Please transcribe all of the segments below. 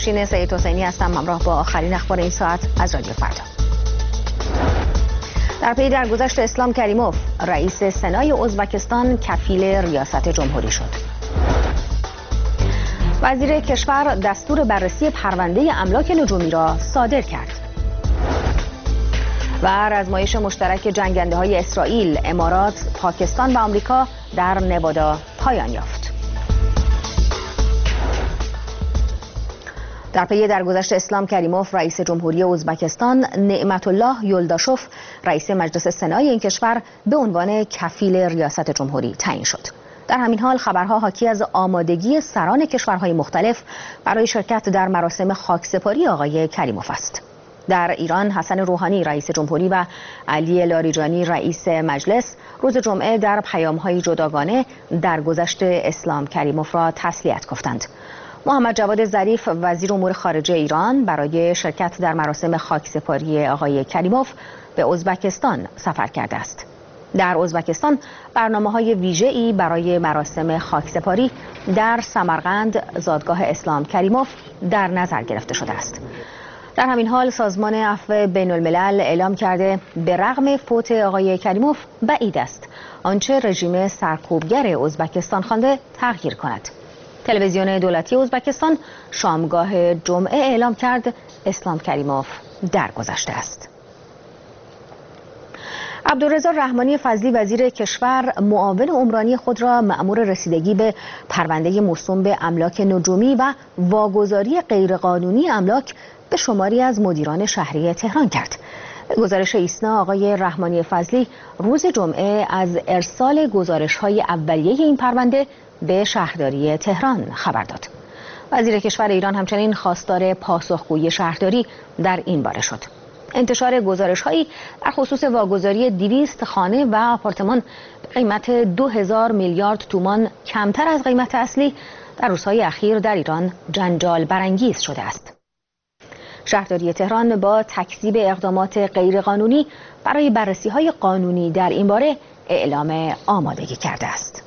نوشین سید حسینی هستم، همراه با آخرین اخبار این ساعت از رادیو فردا. در پی درگذشت اسلام کریموف، رئیس سنای ازبکستان کفیل ریاست جمهوری شد. وزیر کشور دستور بررسی پرونده املاک نجومی را صادر کرد. و رزمایش مشترک جنگنده‌های اسرائیل، امارات، پاکستان و آمریکا در نوادا پایان یافت. در پی درگذشت اسلام کریموف، رئیس جمهوری ازبکستان نعمت الله یلداشوف رئیس مجلس سنای این کشور به عنوان کفیل ریاست جمهوری تعیین شد. در همین حال خبرها حاکی از آمادگی سران کشورهای مختلف برای شرکت در مراسم خاکسپاری آقای کریموف است. در ایران حسن روحانی رئیس جمهوری و علی لاریجانی رئیس مجلس روز جمعه در پیام‌های جداگانه درگذشت اسلام کریموف را تسلیت گفتند. محمد جواد ظریف وزیر امور خارجه ایران برای شرکت در مراسم خاکسپاری آقای کریموف به ازبکستان سفر کرده است. در ازبکستان برنامه‌های ویژه‌ای برای مراسم خاکسپاری در سمرقند زادگاه اسلام کریموف در نظر گرفته شده است. در همین حال سازمان عفو بین الملل اعلام کرده به رغم فوت آقای کریموف بعید است آنچه رژیم سرکوبگر ازبکستان خوانده تغییر کند. تلویزیون دولتی ازبکستان شامگاه جمعه اعلام کرد اسلام کریموف درگذشته است. عبدالرضا رحمانی فضلی وزیر کشور معاون عمرانی خود را مأمور رسیدگی به پرونده موسوم به املاک نجومی و واگذاری غیرقانونی املاک به شماری از مدیران شهری تهران کرد. گزارش ایسنا آقای رحمانی فضلی روز جمعه از ارسال گزارش‌های اولیه این پرونده به شهرداری تهران خبر داد. وزیر کشور ایران همچنین خواستار پاسخگویی شهرداری در این باره شد. انتشار گزارش‌هایی در خصوص واگذاری 200 خانه و آپارتمان به قیمت 2000 میلیارد تومان کمتر از قیمت اصلی در روزهای اخیر در ایران جنجال برانگیز شده است. شهرداری تهران با تکذیب اقدامات غیرقانونی برای بررسی‌های قانونی در این باره اعلام آمادگی کرده است.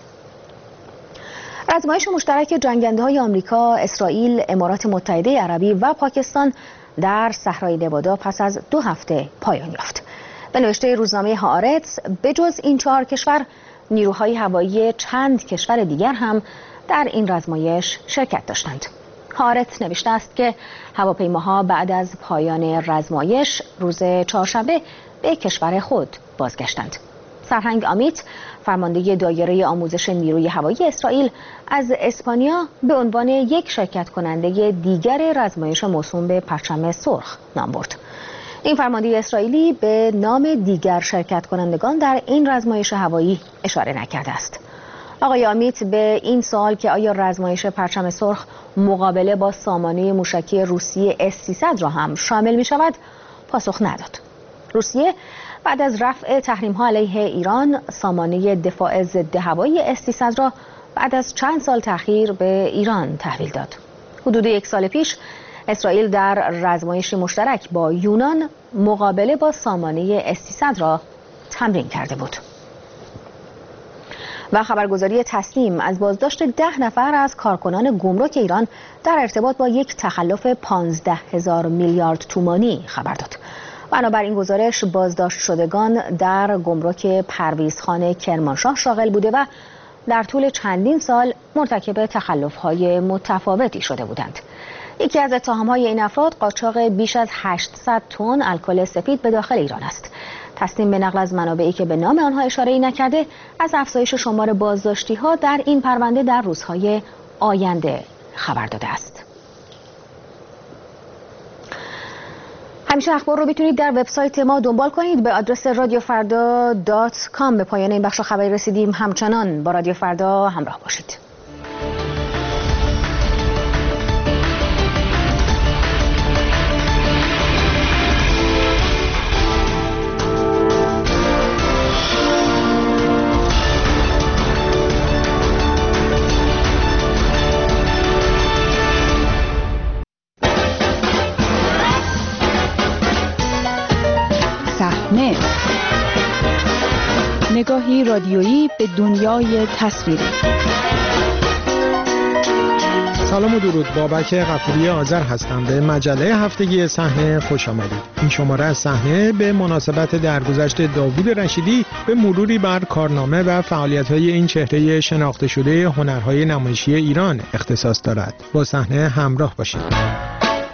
رزمایش مشترک جنگنده‌های آمریکا، اسرائیل، امارات متحده عربی و پاکستان در صحرای نوادا پس از 2 هفته پایان یافت. به نوشته روزنامه هآرتس به جز این 4 کشور، نیروهای هوایی چند کشور دیگر هم در این رزمایش شرکت داشتند. هآرتس نوشته است که هواپیماها بعد از پایان رزمایش روز چهارشنبه به کشور خود بازگشتند. سرهنگ آمیت، فرمانده دایره آموزش نیروی هوایی اسرائیل، از اسپانیا به عنوان یک شرکت کننده دیگر رزمایش موسوم به پرچم سرخ نام برد. این فرمانده اسرائیلی به نام دیگر شرکت کنندگان در این رزمایش هوایی اشاره نکرده است. آقای آمیت به این سوال که آیا رزمایش پرچم سرخ مقابله با سامانه موشکی روسیه S-300 را هم شامل می شود پاسخ نداد. روسیه بعد از رفع تحریم‌ها علیه ایران سامانه دفاع ضد هوایی S-300 را بعد از چند سال تأخیر به ایران تحویل داد. حدود 1 سال پیش اسرائیل در رزمایشی مشترک با یونان مقابله با سامانه S-300 را تمرین کرده بود. و خبرگزاری تسنیم از بازداشت 10 نفر از کارکنان گمرک ایران در ارتباط با یک تخلف 15,000 میلیارد تومانی خبر داد. بنابراین گزارش بازداشت شدگان در گمرک پرویزخان کرمانشاه شاغل بوده و در طول چندین سال مرتکب تخلف‌های متفاوتی شده بودند. یکی از اتهام‌های این افراد قاچاق بیش از 800 تن الکل سفید به داخل ایران است. تسنیم به نقل از منابعی که به نام آنها اشاره‌ای نکرده از افزایش شمار بازداشتی‌ها در این پرونده در روزهای آینده خبر داده است. همیشه اخبار رو میتونید در وبسایت ما دنبال کنید به آدرس radiofarda.com. به پایان این بخش خبری رسیدیم. همچنان با رادیو فردا همراه باشید. نگاهی رادیویی به دنیای تصویری. سلام و درود. بابک غفوری آذر هستم. به مجله هفتگی صحنه خوش آمدید. این شماره از صحنه به مناسبت درگذشت داوود رشیدی به مروری بر کارنامه و فعالیت‌های این چهره شناخته شده هنرهای نمایشی ایران اختصاص دارد. با صحنه همراه باشید.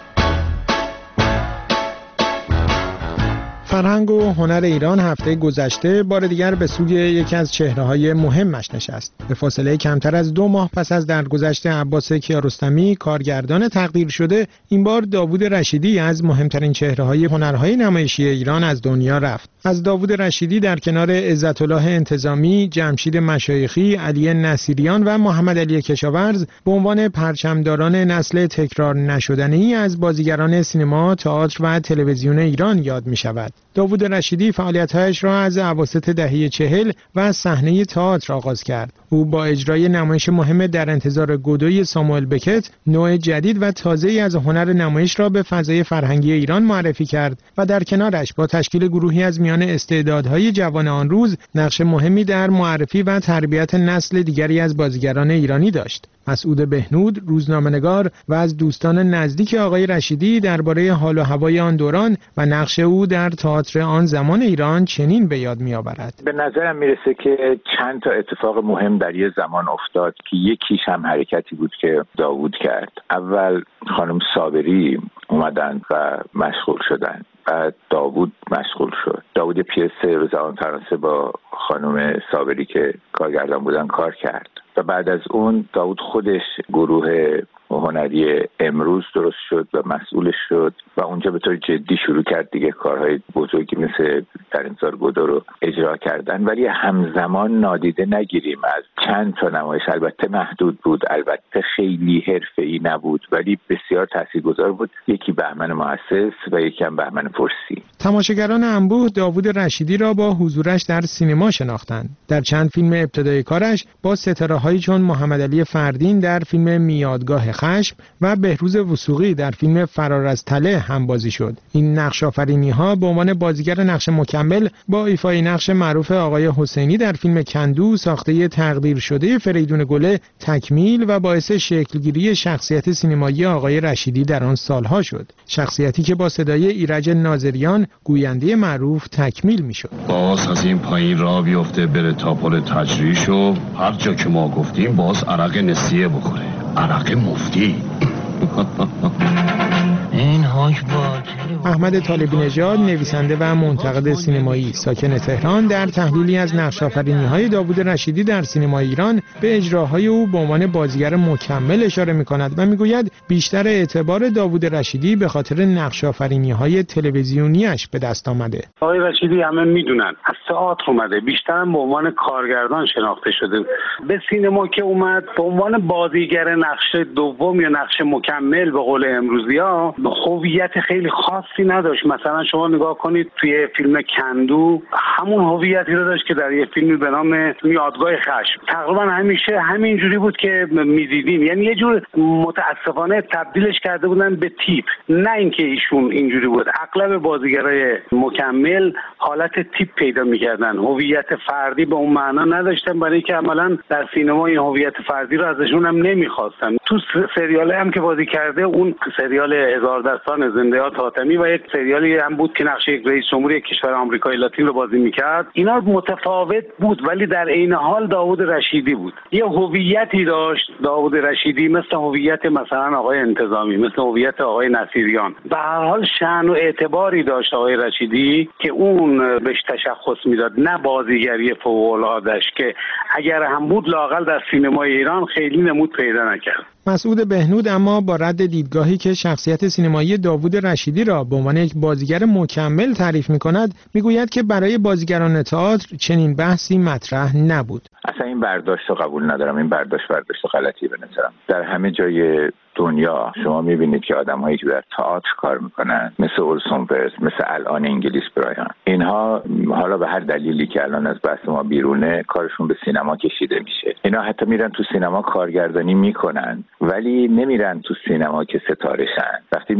فرهنگ و هنر ایران هفته گذشته بار دیگر به سوی یکی از چهره‌های مهمش نشست. به فاصله کمتر از 2 ماه پس از درگذشت عباس کیارستمی کارگردان تقدیر شده، این بار داوود رشیدی از مهمترین چهره‌های هنرهای نمایشی ایران از دنیا رفت. از داوود رشیدی در کنار عزت‌الله انتظامی، جمشید مشایخی، علی نصیریان و محمد علی کشاورز به عنوان پرچمداران نسل تکرار نشدنی از بازیگران سینما، تئاتر و تلویزیون ایران یاد می‌شود. داوود رشیدی فعالیت‌هایش را از اواسط دهه 40 و صحنه تئاتر آغاز کرد. او با اجرای نمایش مهم در انتظار گودوی ساموئل بکت، نوع جدید و تازه‌ای از هنر نمایش را به فضای فرهنگی ایران معرفی کرد و در کنارش با تشکیل گروهی از میان استعدادهای جوان آن روز نقش مهمی در معرفی و تربیت نسل دیگری از بازیگران ایرانی داشت. مسعود بهنود، روزنامه‌نگار و از دوستان نزدیک آقای رشیدی درباره حال و هوای آن دوران و نقش او در تئاتر آن زمان ایران چنین به یاد می‌آورد. به نظرم میرسه که چند تا اتفاق مهم در یه زمان افتاد که یکیش هم حرکتی بود که داوود کرد. اول خانم صابری اومدن و مشغول شدن. بعد داوود مشغول شد. داوود پیس زبان فرانسه با خانم صابری که کارگردان بودن کار کرد. و بعد از اون داوود خودش گروه هنری امروز درست شد و مسئولش شد و اونجا به طور جدی شروع کرد دیگه کارهای بزرگی مثل در انتظار گودو رو اجرا کردن. ولی همزمان نادیده نگیریم از چند تا نمایش، البته محدود بود، البته خیلی حرفه‌ای نبود ولی بسیار تاثیرگذار بود. یکی بهمن مؤسس و یکی هم بهمن فرسی. تماشاگران انبوه داوود رشیدی را با حضورش در سینما شناختند. در چند فیلم ابتدایی کارش با ستاره‌هایی چون محمد علی فردین در فیلم میادگاه خشم و بهروز وثوقی در فیلم فرار از تله همبازی شد. این نقش آفرینی‌ها به عنوان بازیگر نقش مکمل با ایفای نقش معروف آقای حسینی در فیلم کندو ساخته تقدیر شده فریدون گله تکمیل و باعث شکلگیری شخصیت سینمایی آقای رشیدی در آن سالها شد. شخصیتی که با صدای ایرج ناظریان گوینده معروف تکمیل میشد. باز از این پایین را بیفته بره تا پل تجریش و هر جا که ما گفتیم باز عرق نسیه بخوره. عرق مفتی. این هاش احمد طالبی نژاد، نویسنده و منتقد سینمایی ساکن تهران، در تحلیلی از نقش‌آفرینی‌های داوود رشیدی در سینمای ایران به اجراهای او به عنوان بازیگر مکمل اشاره می‌کند و می‌گوید بیشتر اعتبار داوود رشیدی به خاطر نقش‌آفرینی‌های تلویزیونی‌اش به دست آمده. آقای رشیدی همه می‌دونن از تئاتر اومده، بیشتر به عنوان کارگردان شناخته شده. به سینما که اومد به عنوان بازیگر نقش دوم یا نقش مکمل به قول امروزی‌ها هویت خیلی خاصی نداشت. مثلا شما نگاه کنید توی فیلم کندو همون هویتی رو داشت که در یه فیلمی به نام میادگاه خشم. تقریبا همیشه همینجوری بود که می‌دیدیم، یعنی یه جور متاسفانه تبدیلش کرده بودن به تیپ، نه اینکه ایشون اینجوری بود. اغلب بازیگرای مکمل حالت تیپ پیدا می‌کردن، هویت فردی به اون معنا نداشتن، برای اینکه عملاً در سینما این هویت فردی رو ازشون هم نمی‌خواستن. تو سریال هم که بازی کرده، اون سریال هزار دستان زنده‌یاد حاتمی و یک سریالی هم بود که نقش یک رئیس جمهوری کشور آمریکای لاتین رو بازی میکرد، اینا متفاوت بود ولی در عین حال داوود رشیدی بود. یه هویتی داشت داوود رشیدی، مثل هویت مثلا آقای انتظامی، مثل هویت آقای نصیریان. به هر حال شأن و اعتباری داشت آقای رشیدی که اون بهش تشخص میداد، نه بازیگری فوق‌العاده‌اش که اگر هم بود لااقل در سینمای ایران خیلی نمود پیدا نکرد. مسعود بهنود اما با رد دیدگاهی که شخصیت سینمایی داوود رشیدی را به عنوان یک بازیگر مکمل تعریف می‌کند، می‌گوید که برای بازیگران تئاتر چنین بحثی مطرح نبود. اصلا این برداشت رو قبول ندارم. این برداشت غلطی به نظرم. در همه جای دنیا شما می‌بینید که آدم‌هایی که در تئاتر کار می‌کنن مثل اورسون ولز، مثل الان انگلیس برایان، اینها حالا به هر دلیلی که الان از بحث ما بیرونه کارشون به سینما کشیده میشه. اینا حتی میرن تو سینما کارگردانی میکنن ولی نمیرن تو سینما که ستاره شن. وقتی میرن تو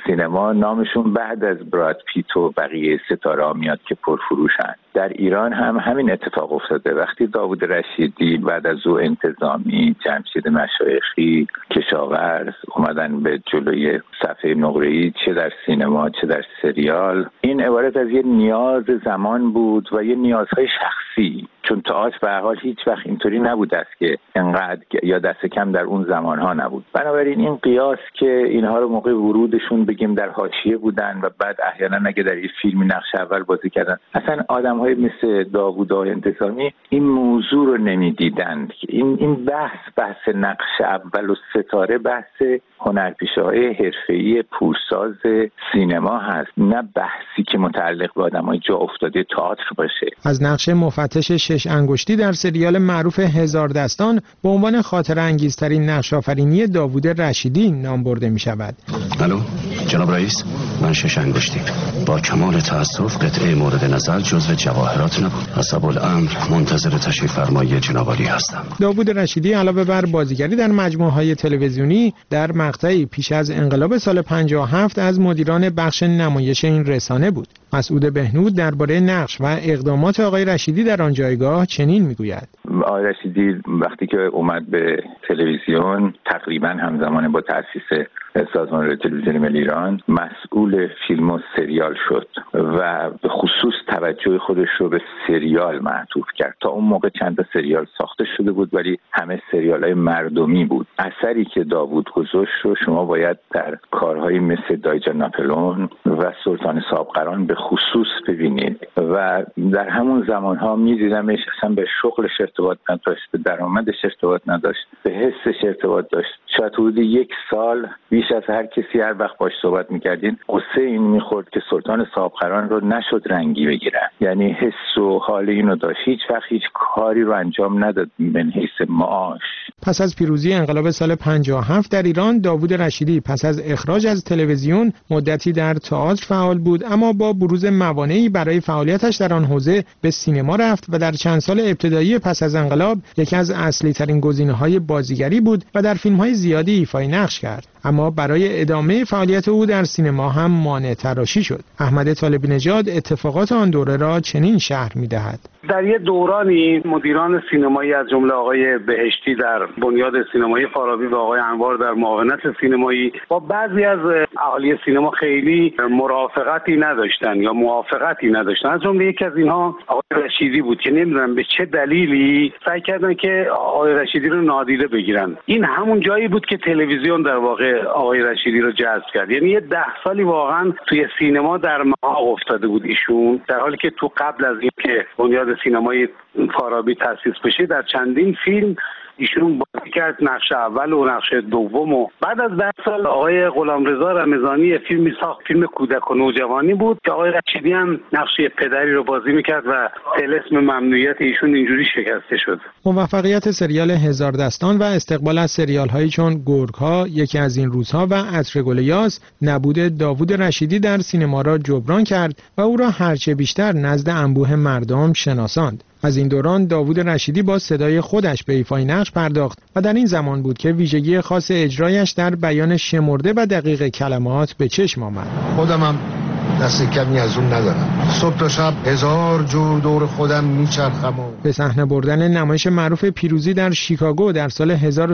سینما نامشون بعد از براد پیت و بقیه ستاره ها میاد که پرفروشن. در ایران هم همین اتفاق افتاده. وقتی داوود رشیدی بعد از او انتظامی، جمشید مشایخی، کشاورز اومدن به جلوی صفحه نقره‌ای، چه در سینما چه در سریال، این عبارت از یه نیاز زمان بود و یه نیازهای شخصی، چون تئاتر به هر حال هیچ وقت اینطوری نبوده است که انقدر یا دست کم در اون زمانها نبود. بنابراین این قیاس که اینها رو موقع ورودشون بگیم در حاشیه بودن و بعد احیانا اگه در یه فیلمی نقش اول بازی کردن، اصلا آدم‌های مثل داوود و انتظامی این موضوع رو نمی‌دیدند. این بحث نقش اول و ستاره بحث هنرپیشه‌های حرفه‌ای پورساز سینما هست، نه بحثی که متعلق به آدم‌های جا افتاده تئاتر باشه. از نقش مفتش 6 انگشتی در سریال معروف هزار دستان به عنوان خاطره انگیزترین نقش آفرینی داوود رشیدی نام برده می‌شود. الو جناب رئیس، من 6 انگشتی با کمال تأسف قطعه مورد نظر جزو جواهرات نبود. حسب الامر منتظر تشریف فرمایی جناب عالی هستم. داوود رشیدی علاوه بر بازیگری در مجموعه‌های تلویزیونی، در مقطعی پیش از انقلاب سال 57 از مدیران بخش نمایش این رسانه بود. مسعود بهنود درباره نقش و اقدامات آقای رشیدی در آن جایگاه چنین میگوید: آقای رشیدی وقتی که اومد به تلویزیون تقریبا همزمان با تأسیس سازمان تلویزیون ملی ایران مسئول فیلم و سریال شد و به خصوص توجه خودش رو به سریال معطوف کرد. تا اون موقع چند تا سریال ساخته شده بود ولی همه سریال‌های مردمی بود. اثری که داوود گذاشت رو شما باید در کارهایی مثل دایجان ناپلئون و سلطان صاحبقران به خصوص ببینید و در همون زمانها می‌دیدمش اصلا به شغلش ارتباط نداشت، به درآمدش ارتباط نداشت، به حسش ارتباط داشت. شاید حدود 1 سال بیش از هر کسی هر وقت باش صحبت می‌کردین قصه این می‌خورد که سلطان صاحبقران رو نشد رنگی بگیرن. یعنی حس و حال اینو داشت، هیچ وقت هیچ کاری رو انجام نداد من حیث معاش. پس از پیروزی انقلاب سال 57 در ایران، داوود رشیدی پس از اخراج از تلویزیون مدتی در تئاتر فعال بود، اما با بروز موانعی برای فعالیتش در آن حوزه به سینما رفت و در چند سال ابتدایی پس از انقلاب یکی از اصلی ترین گزینه‌های بازیگری بود و در فیلم‌های زیادی ایفای نقش کرد. اما برای ادامه فعالیت او در سینما هم مانع تراشی شد. احمد طالبی نژاد اتفاقات آن دوره را چنین شرح می‌دهد: در یه دورانی مدیران سینمایی از جمله آقای بهشتی در بنیاد سینمایی فارابی و آقای انوار در معاونت سینمایی با بعضی از اهالی سینما خیلی مرافقتی نداشتن یا موافقتی نداشتن. از جمله یکی از اینها آقای رشیدی بود که نمیدونم به چه دلیلی سعی کردن که آقای رشیدی رو نادیده بگیرن. این همون جایی بود که تلویزیون در واقع آقای رشیدی رو جذب کرد. یعنی یه 10 سالی واقعا توی سینما در محاق افتاده بود ایشون، در حالی که تو قبل از اینکه بنیاد سینمای فارابی تأسیس بشه در چندین فیلم ایشون بازی کرد، نقش اول و نقش دوم. و بعد از 10 سال آقای غلامرضا رمضانی فیلمی ساخت، فیلم کودک و نوجوانی بود که آقای رشیدی هم نقش پدری رو بازی میکرد و طلسم ممنوعیت ایشون اینجوری شکسته شد. موفقیت سریال هزار دستان و استقبال از سریال‌هایی چون گرگ‌ها، یکی از این روزها و عطر گل یاس نبود داوود رشیدی در سینما را جبران کرد و او را هرچه بیشتر نزد انبوه مردم شناساند. از این دوران داوود رشیدی با صدای خودش به ایفای نقش پرداخت و در این زمان بود که ویژگی خاص اجرایش در بیان شمرده و دقیق کلمات به چشم آمد. خودمم دست کمی از اون ندارم. صبح تا شب 1000 جور دور خودم میچرخم. به صحنه بردن نمایش معروف پیروزی در شیکاگو در سال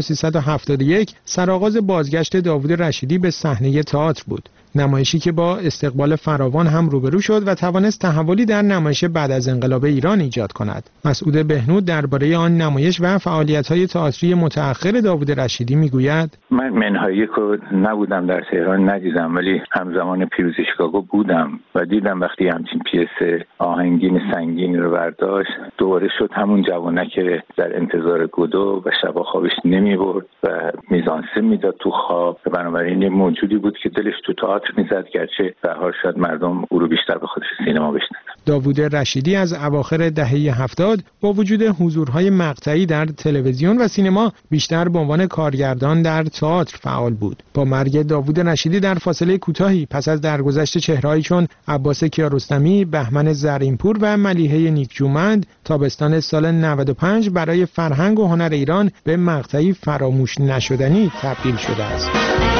1371 سرآغاز بازگشت داوود رشیدی به صحنه تئاتر بود. نمایشی که با استقبال فراوان هم روبرو شد و توانست تحولی در نمایش بعد از انقلاب ایران ایجاد کند. مسعود بهنود درباره آن نمایش و فعالیت‌های تئاتری متأخر داوود رشیدی میگوید: من منهای رو نبودم در تهران، ندیدم، ولی همزمان پیروزی شیکاگو بودم و دیدم وقتی همچین پیس آهنگین سنگین رو برداشت دوباره شد همون جوانک در انتظار گودو و شب خوابش نمیبرد و میزانسه میداد تو خواب. بنابراین موجودی بود که دلش تو تئاتر میزد، گرچه به هر حال شاید مردم او رو بیشتر به خودش سینما بشناسن. داوود رشیدی از اواخر دهه 70 با وجود حضورهای مقطعی در تلویزیون و سینما بیشتر به عنوان کارگردان در تئاتر فعال بود. با مرگ داوود رشیدی در فاصله کوتاهی پس از درگذشت چهرهایی چون عباس کیارستمی، بهمن زرینپور و ملیحه نیکجومند، تابستان سال 95 برای فرهنگ و هنر ایران به مقطعی فراموش نشدنی تبدیل شده است.